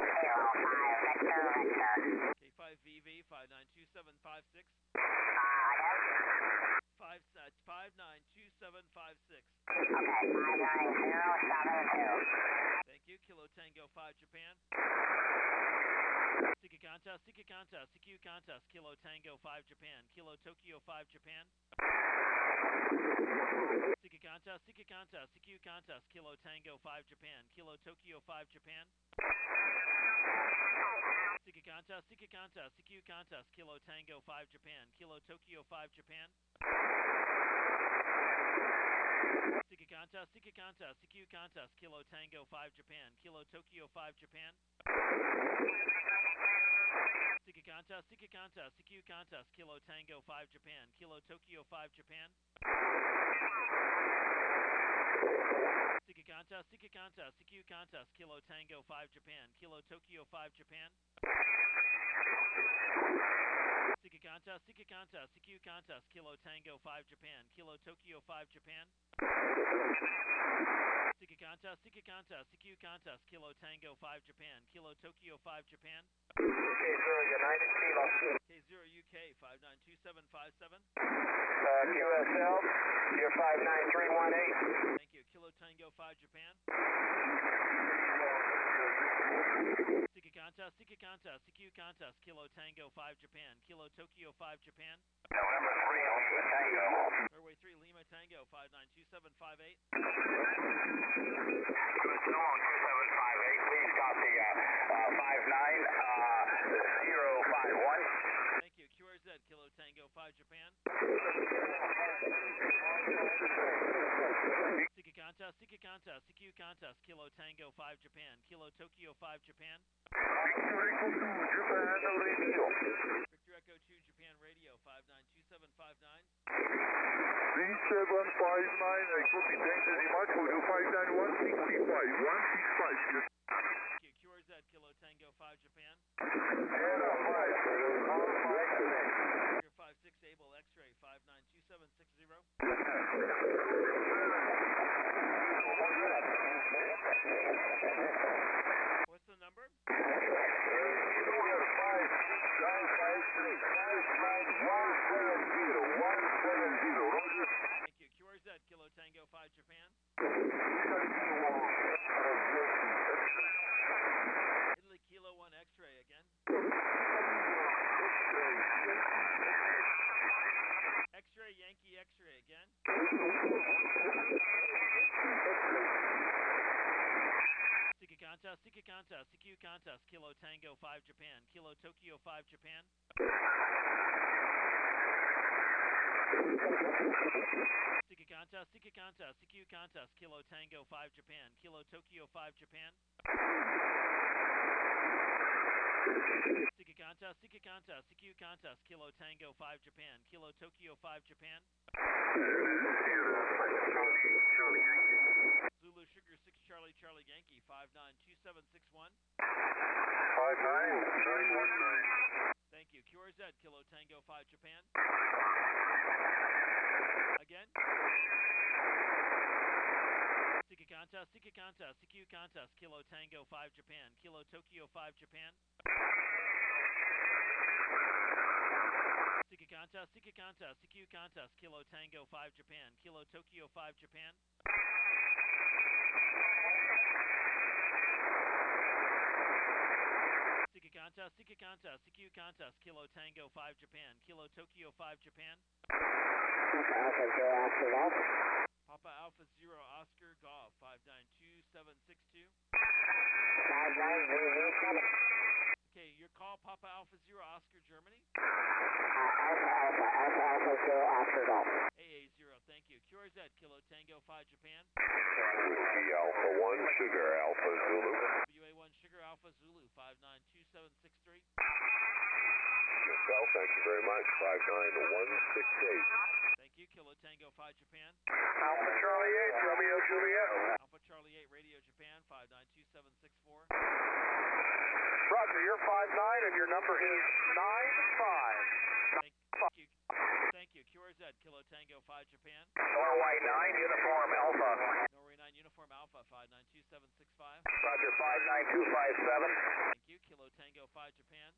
K five V V five nine two seven five six. Five uh, five nine two seven five six. Okay, five nine zero seven two. Thank you. Kilo Tango five Japan. Sika contest, Sika contest, C Q contest, Kilo Tango five Japan, Kilo Tokyo five Japan. Sika contest, Sika contest, C Q contest, Kilo Tango five Japan, Kilo Tokyo five Japan. Sika contest, Sika contest, C Q contest, Kilo Tango five Japan, Kilo Tokyo five Japan. Sika contest, Sika contest, C Q contest, Kilo Tango five Japan, Kilo Tokyo five Japan. Sika contest, Sika contest, C Q contest, Kilo Tango five Japan, Kilo Tokyo five Japan. Sika contest, Sika contest, C Q contest, Kilo Tango five Japan, Kilo Tokyo five Japan. Sika contest, Sika Sika contest, C Q contest, Kilo Tango five Japan, Kilo Tokyo five Japan. Sika contest, Sika contest, C Q contest, Kilo Tango five Japan, Kilo Tokyo five Japan. K zero United Kilo. K zero U K five nine two seven five seven. Uh, Q S L, you're five nine three one eight. Thank you. Kilo Tango five Japan. Sika contest, Sika contest, C Q contest, Kilo Tango five Japan, Kilo Tokyo five Japan. November three, Lima Tango. Airway three Lima Tango five nine two seven five eight. two seven five eight, please copy uh, uh, five nine zero five one. Thank you. Q R Z, Kilo Tango five Japan. Sika contest, Sika contest, C Q contest, Kilo Tango five Japan, Kilo Tokyo five Japan. Victor Echo two Japan Radio five nine two seven five nine. three seven five nine, I copy, thanks very much. We'll do five nine one six five, one six five. Thank you. Q R Z, Kilo Tango five Japan. Victor five six Able X-ray five nine two seven six zero. What's the number? Thank you. Q R Z, Kilo Tango five Japan. Italy Kilo one X-ray again. X-ray Yankee X-ray again. Sika contest, Sika contest, C Q contest, Kilo Tango five Japan, Kilo Tokyo five Japan. Sika contest, Sika contest, C Q contest, Kilo Tango five Japan, Kilo Tokyo five Japan. Sika contest, Sika contest, C Q contest, Kilo Tango five Japan, Kilo Tokyo five Japan. Zulu Sugar six Charlie Charlie Yankee five nine two seven six one. five nine nine one nine. Thank you. Q R Z, Kilo Tango five Japan. Again. Sika contest, Sika contest, C Q contest, Kilo Tango five Japan, Kilo Tokyo five Japan. Sika contest, Sika contest, C Q contest, Kilo Tango five Japan, Kilo Tokyo five Japan. Sika contest, Sika contest, C Q contest, Kilo Tango five Japan, Kilo Tokyo five Japan. Papa Alpha Zero Oscar Golf five nine two seven six two. five nine zero seven. Okay, your call Papa Alpha Zero Oscar Germany. Alpha Alpha Alpha Alpha Zero Oscar Golf. A A zero, thank you. Q R Z, Kilo Tango five Japan. Whiskey Alpha one, Sugar Alpha Zulu. W A one Sugar Alpha Zulu five nine two seven six three. Yourself, thank you very much. five nine one six eight. Thank you. Kilo Tango five Japan. Alpha Charlie eight, Romeo Juliet. Alpha Charlie eight Radio Japan five nine two seven six four. Roger, you're five nine and your number is nine five. Thank you. Thank you. Q R Z, Kilo Tango five Japan. Norway nine, Uniform Alpha. Norway nine Uniform Alpha five nine two seven six five. Roger, five nine two five seven. Thank you. Kilo Tango five Japan.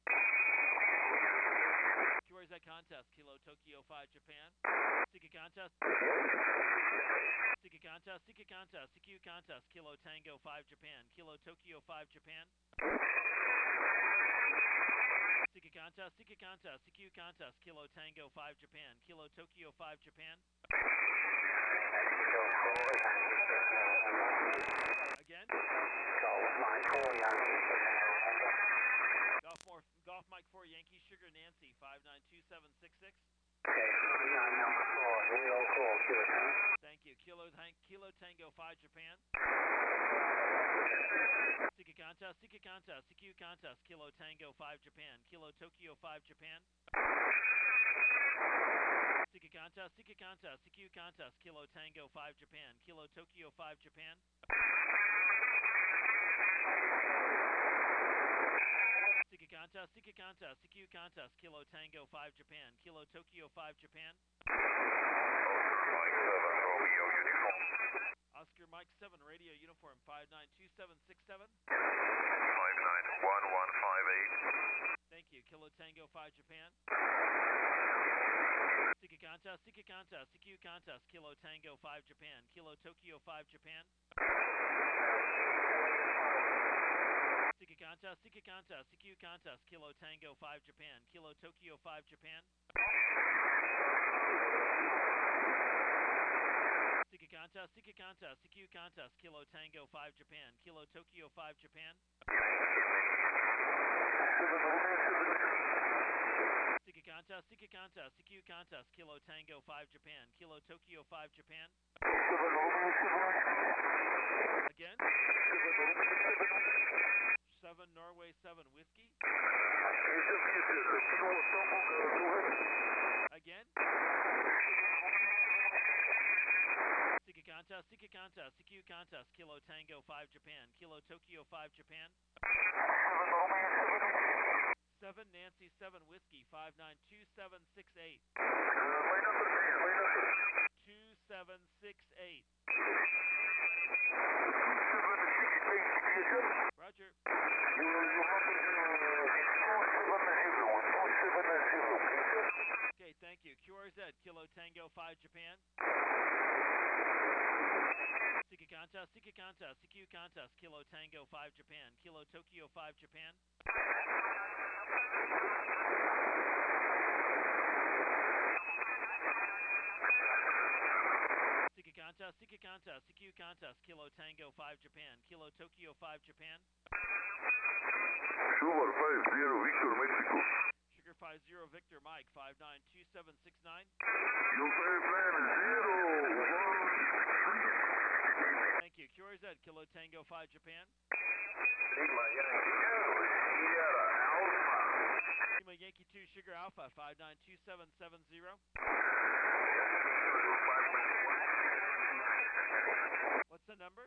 Q R Z contest, Kilo Tokyo five Japan. Sika contest. Sika contest, Sika contest, C Q contest, Kilo Tango five Japan, Kilo Tokyo five Japan. Sika contest, Sika contest, C Q contest, Kilo Tango five Japan, Kilo Tokyo five Japan. Again. Golf more, Golf Mike four Yankee Sugar Nancy five nine two seven six six. Thank you. Kilo, Kilo Tango five Japan. Sika contest, Sika contest, C Q contest, Kilo Tango five Japan, Kilo Tokyo five Japan. Sika contest, Sika contest, C Q contest, Kilo Tango five Japan, Kilo Tokyo five Japan. Sika contest, contest, Sika contest, C Q contest, Kilo Tango five Japan, Kilo Tokyo five Japan. Oscar Mike seven, radio uniform five nine two seven six seven. five nine one one five eight. Thank you, Kilo Tango five Japan. Sika contest, Sika contest, C Q contest, Kilo Tango five Japan, Kilo Tokyo five Japan. Sika contest, Sika contest, C Q contest, Kilo Tango five Japan, Kilo Tokyo five Japan. Sika contest, Sika contest, C Q contest, Kilo Tango five Japan, Kilo Tokyo five Japan. Sika contest, Sika contest, C Q contest, Kilo Tango five Japan, Kilo Tokyo five Japan. Again. seven Norway seven Whiskey. Again. Sika contest, Sika contest, C Q contest, Kilo Tango five Japan, Kilo Tokyo five Japan. seven Nancy seven Whiskey five nine two seven six eight. two seven six eight. Roger. Okay, thank you. Q R Z, Kilo Tango five Japan. Sika contest, Sika contest, C Q contest, Kilo Tango five Japan, Kilo Tokyo five Japan. Sika contest, Sika contest, C Q contest, Kilo Tango five Japan, Kilo Tokyo five Japan. Sugar five zero Victor Mexico. Sugar five zero Victor Mike five nine two seven six nine. You five nine zero one three. Thank you. Q R Z, Kilo Tango five Japan. Sigma Yankee two, Sierra Alpha. Sigma Yankee two Sugar Alpha five nine two seven seven zero. What's the number?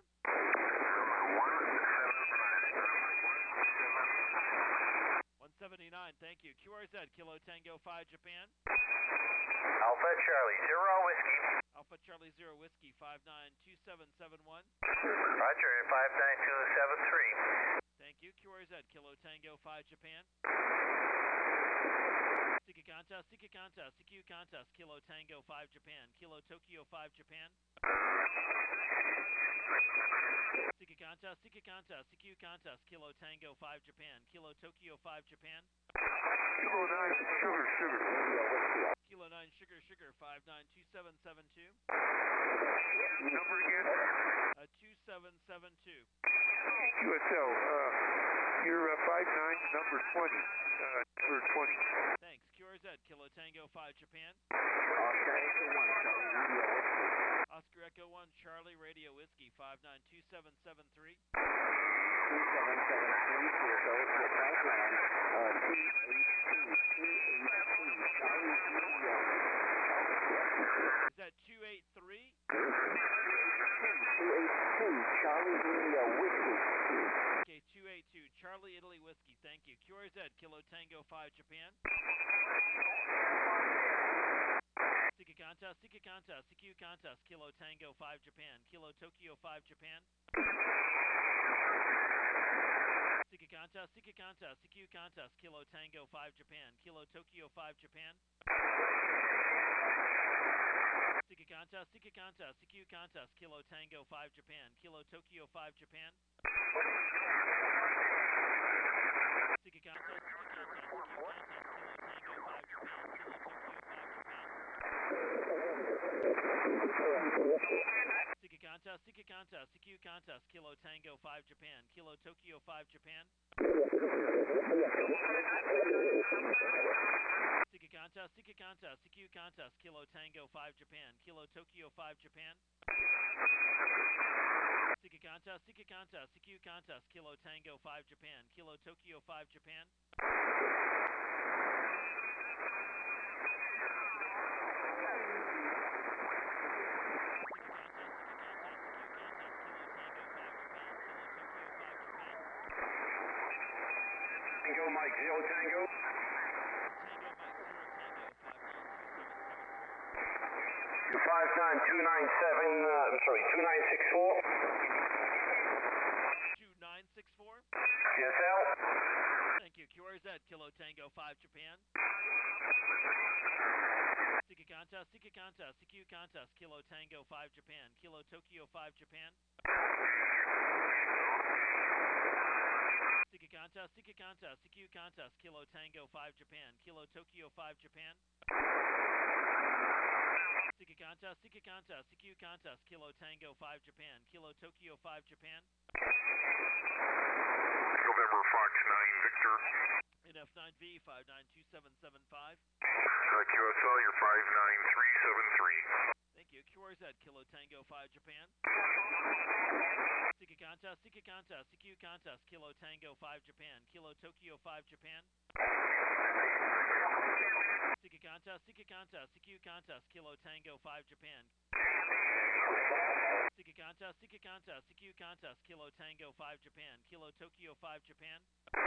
one seventy-nine, thank you. Q R Z, Kilo Tango five Japan. Alpha Charlie zero Whiskey. Alpha Charlie zero Whiskey five nine two seven seven one. Roger, five nine two seven three. Thank you. Q R Z, Kilo Tango five Japan. Sika contest, Sika contest, C Q contest, Kilo Tango five Japan, Kilo Tokyo five Japan. Sika contest, Sika contest, C Q contest, Kilo Tango five Japan, Kilo Tokyo five Japan. Kilo nine Sugar Sugar. Kilo nine Sugar Sugar five nine two seven seven two. Number again? Uh, two seven seven two. U S L, uh, you're uh, five nine, number twenty. Uh, number twenty. Thanks. Q R Z, Kilo Tango five Japan. Oscar Echo one Charlie Radio Whiskey five nine two seven seven three. two seven seven three, C S O, your pipeline, uh, two eight two, two eight two, Charlie Radio. Is that two eight three? two eight two, Charlie Radio Whiskey. Okay, two eight two, Charlie Italy Whiskey, thank you. Q R Z, Kilo Tango five Japan. Sika contest, Sika contest, C Q contest, Kilo Tango five Japan, Kilo Tokyo five Japan. Sika contest, Sika contest, C Q contest, Kilo Tango five Japan, Kilo Tokyo five Japan. Sika contest, Sika contest, C Q contest, Kilo Tango five Japan, Kilo Tokyo five Japan. Sika contest, Sika contest, C Q contest, Kilo Tango five Japan, Kilo Tokyo five Japan. Sika contest, Sika contest, C Q contest, Kilo Tango five Japan, Kilo Tokyo five Japan. Sika contest, Sika contest, C Q contest, Kilo Tango five Japan, Kilo Tokyo five Japan. Sika contest, Sika contest, C Q contest, Kilo Tango five Japan, Kilo Tokyo five Japan. Go Mike Mike Zero Tango. Tango Mike Zero Tango five nine two seven seven four. Five nine two nine seven. Uh, I'm sorry, two nine six four. two nine six four. C S L. Thank you. Q R Z Kilo Tango five Japan. Sika contest, Sika contest, C Q contest, Kilo Tango five Japan, Kilo Tokyo five Japan. Sika contest, Sika contest, C Q contest, Kilo Tango five Japan, Kilo Tokyo five Japan. Sika contest, Sika contest, C Q contest, Kilo Tango five Japan, Kilo Tokyo five Japan. November Fox nine Victor. In F nine V five nine two seven seven five. Uh, Q S L, you're five nine three seven three. Thank you. Q R Z Kilo Tango five Japan. Sika contest, Sika contest, C Q contest, Kilo Tango five Japan, Kilo Tokyo five Japan. Sika contest, Sika contest, C Q contest, Kilo Tango five Japan. Sika contest, Sika contest, C Q contest, Kilo Tango five Japan, Kilo Tokyo five Japan.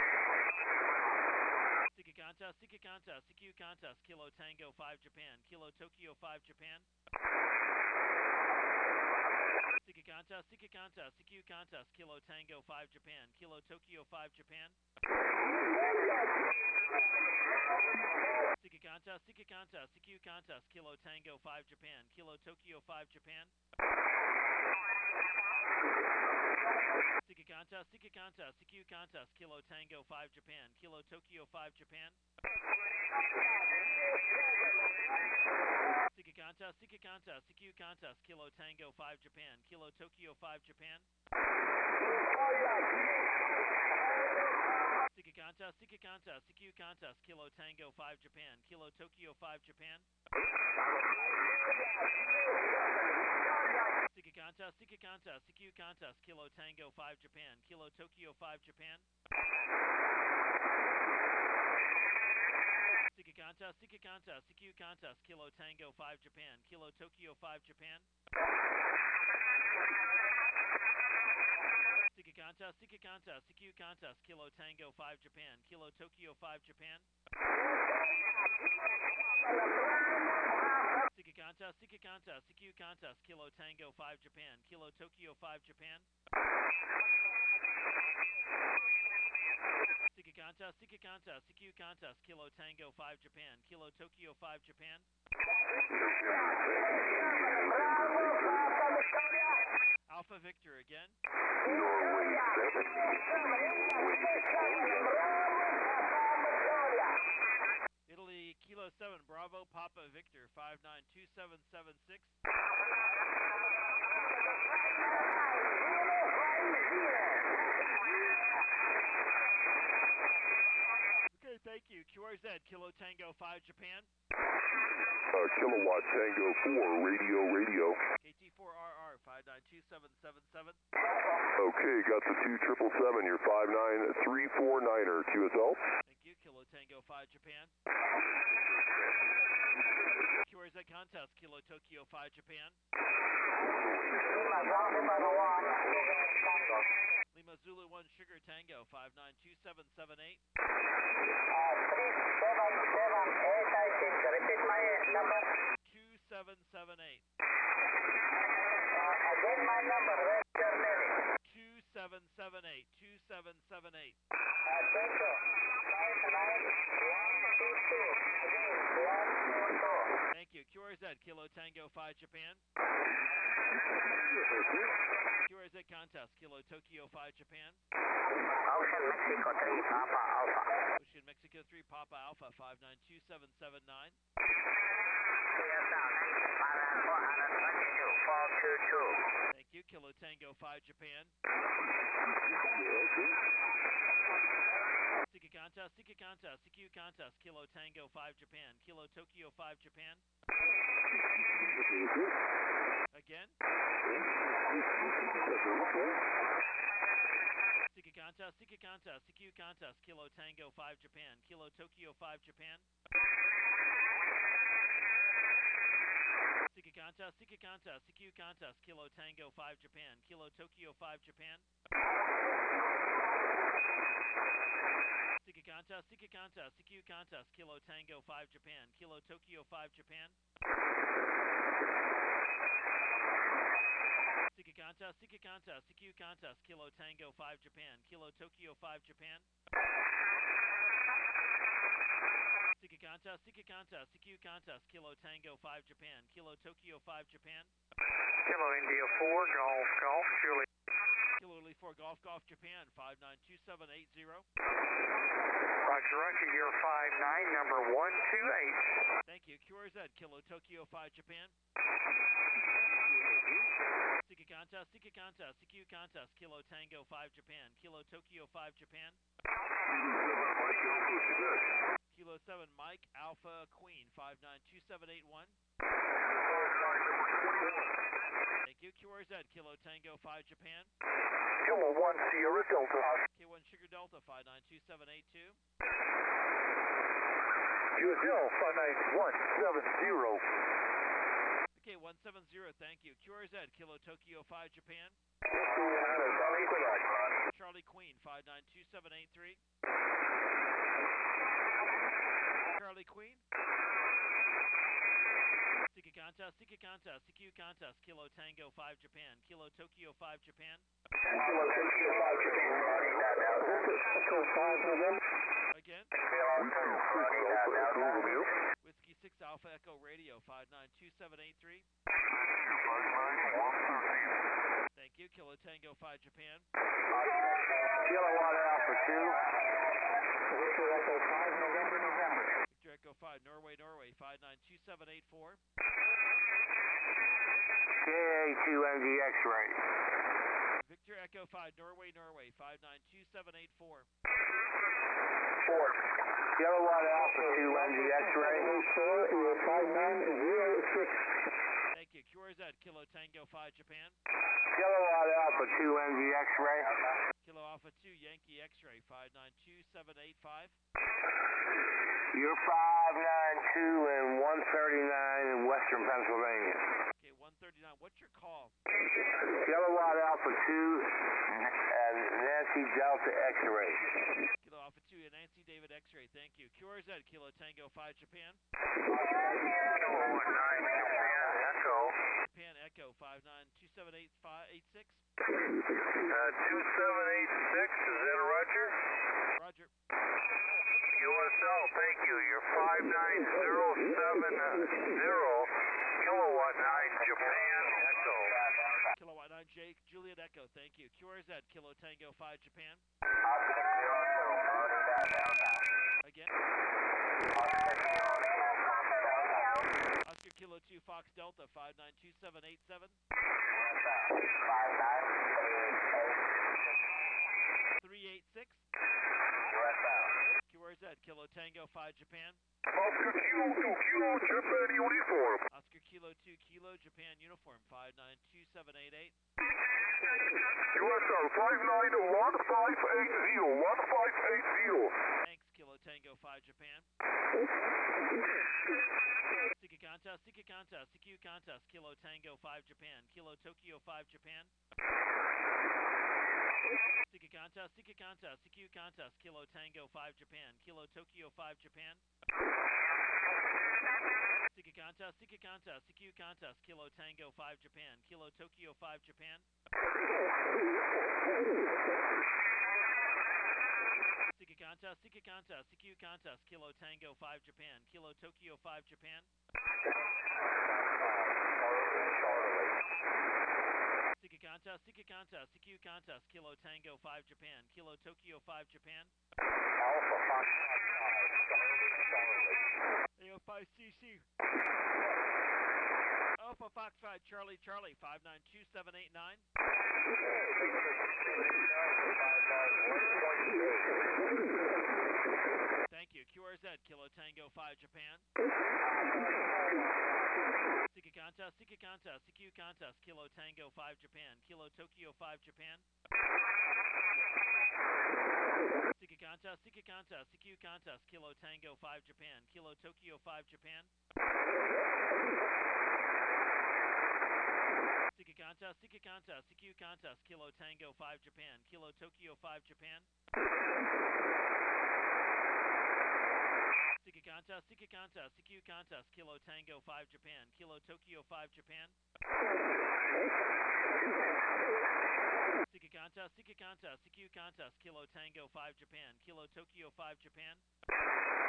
Sika contest, Sika contest, C Q contest, Kilo Tango five Japan, Kilo Tokyo five Japan. Sika contest, Sika contest, C Q contest, Kilo Tango five Japan, Kilo Tokyo five Japan. Sika contest, Sika contest, C Q contest, Kilo Tango five Japan, Kilo Tokyo five Japan. Sika contest, Sika contest, C Q contest, Kilo Tango five Japan, Kilo Tokyo five Japan. Sika contest, Sika contest, C Q contest, Kilo Tango five Japan, Kilo Tokyo five Japan. Sika contest, Sika contest, C Q contest, Kilo Tango five Japan, Kilo Tokyo five Japan. Sika contest, Sika contest, C Q contest, Kilo Tango five Japan, Kilo Tokyo five Japan. Sika contest, Sika contest, C Q contest, Kilo Tango five Japan, Kilo Tokyo five Japan. Sika contest, Sika contest, C Q contest, Kilo Tango five Japan, Kilo Tokyo five Japan. Sika contest, Sika contest, C Q contest, Kilo Tango five Japan, Kilo Tokyo five Japan. Sika contest, Sika contest, C Q contest, Kilo Tango five Japan, Kilo Tokyo five Japan. Alpha Victor again. Italy Kilo seven Bravo Papa Victor five nine two seven seven six. Okay, thank you. Q R Z Kilo Tango five Japan. Uh, Kilowatt Tango four Radio Radio. K T four R R five nine two seven seven seven. Okay, got the two triple seven. You're five nine three four niner. Q S L. Thank you. Kilo Tango five Japan. Q R Z contest Kilo Tokyo five Japan. Lima Zulu one Sugar Tango five nine two seven seven eight. three seven seven eight I think. Repeat my number. two seven seven eight. Uh, again my number. Where's your name? two seven seven eight. two seven seven eight. Uh, thank you. five nine one two two. Again, one two two. Thank you. Q R Z Kilo Tango five Japan. Q R Z contest Kilo Tokyo five Japan. Ocean Mexico three Papa Alpha. Ocean Mexico three Papa Alpha five nine two seven seven nine. C S L five nine four twenty-two four two two. Thank you. Kilo Tango five Japan. Sika contest, Sika contest, C Q contest, Kilo Tango five Japan, Kilo Tokyo five Japan. Again. Sika contest, Sika contest, C Q contest, Kilo Tango five Japan, Kilo Tokyo five Japan. Sika contest, Sika contest, C Q contest, Kilo Tango five Japan, Kilo Tokyo five Japan. Sika contest, Sika contest, C Q contest, Kilo Tango five Japan, Kilo Tokyo five Japan. Sika contest, Sika contest, C Q contest, Kilo Tango five Japan, Kilo Tokyo five Japan. Sika contest, Sika contest, C Q contest, Kilo Tango five Japan, Kilo Tokyo five Japan. Kilo India four, Golf, Golf, Julie. Kilo Lee four Golf Golf Japan, five nine two seven eight zero. Roger, Roger, you're five nine, number one two eight. Thank you. Q R Z, Kilo Tokyo five Japan. Sika contest, Sika contest, C Q contest, Kilo Tango five Japan, Kilo Tokyo five Japan. Kilo seven Mike Alpha Queen, five nine two seven eight one. Thank you. Q R Z, Kilo Tango five Japan. Kilo one Sierra Delta. K one Sugar Delta, five nine two seven eight two. U S L five nine one seven zero. K one seven zero, thank you. Q R Z, Kilo Tokyo five Japan. Charlie Queen, five nine two seven eight three. Charlie Queen. Sika contest, Sika contest, C Q contest, Kilo Tango five Japan, Kilo Tokyo five Japan. Again. Whiskey six Alpha Echo Radio, five nine two seven eight three. Thank you. Kilo Tango five Japan. Kilowatt Alpha two. Victor Echo five, November, November. Victor Echo five, Norway, Norway, five nine two seven eight four. K A two M G X-ray. Victor Echo five, Norway, Norway, five nine two seven eight four. Four. Kilowatt Alpha two M G X-ray. four, five nine zero six. Thank you. Q R Z, Kilo Tango five Japan. Kilowatt Alpha two M G X-ray. Kilo Alpha two Yankee X-ray, five nine two seven eight five. You're five nine two and one thirty-nine in Western Pennsylvania. Okay, one thirty-nine. What's your call? Kilowatt Alpha two and Nancy Delta X-ray. Kilo Alpha two and Nancy David X-ray, thank you. Q R Z, Kilo Tango five Japan. Kilo one nine Japan Echo. Japan Echo, five nine two seven eight five eight six. Uh, two seven eight six, is that a Roger? Roger. U S L, thank you. You're five nine zero seven zero, Kilowatt nine Japan Echo. Kilowatt nine Jake, Juliet Echo, thank you. Q R Z, Kilo Tango five Japan. Again. Oscar Kilo two Fox Delta, five nine two seven eight seven. three eight six. Q R Z, Kilo Tango five Japan. Oscar Kilo two Kilo Japan uniform. Oscar Kilo two Kilo Japan uniform, five nine two seven eight eight. U S L five nine one five eight zero, one five eight zero. Thanks, Kilo Tango five Japan. Sika contest, Sika contest, C Q contest, Kilo Tango five Japan, Kilo Tokyo five Japan. Sika contest, Sika contest, C Q contest, Kilo Tango five Japan, Kilo Tokyo five Japan. Sika contest, Sika contest, C Q contest, Kilo Tango five Japan, Kilo Tokyo five Japan. Sika contest, Sika contest, C Q contest, Kilo Tango five Japan, Kilo Tokyo five Japan. Sika contest, Sika contest, C Q contest, Kilo Tango five Japan, Kilo Tokyo five Japan. Alpha Fox A O five C C. Alpha Fox five Charlie Charlie, five nine two seven eight nine. Thank you. Q R Z, Kilo Tango five Japan. Sika contest, Sika contest, C Q contest, Kilo Tango five Japan, Kilo Tokyo five Japan. Sika contest, Sika contest, C Q contest, Kilo Tango five Japan, Kilo Tokyo five Japan. Seeker contest, seeker contest, C Q contest, Kilo Tango five Japan, Kilo Tokyo five Japan. Seeker contest, seeker contest, C Q contest, Kilo Tango five Japan, Kilo Tokyo five Japan. Seeker contest, seeker contest, C Q contest, Kilo Tango five Japan, Kilo Tokyo five Japan.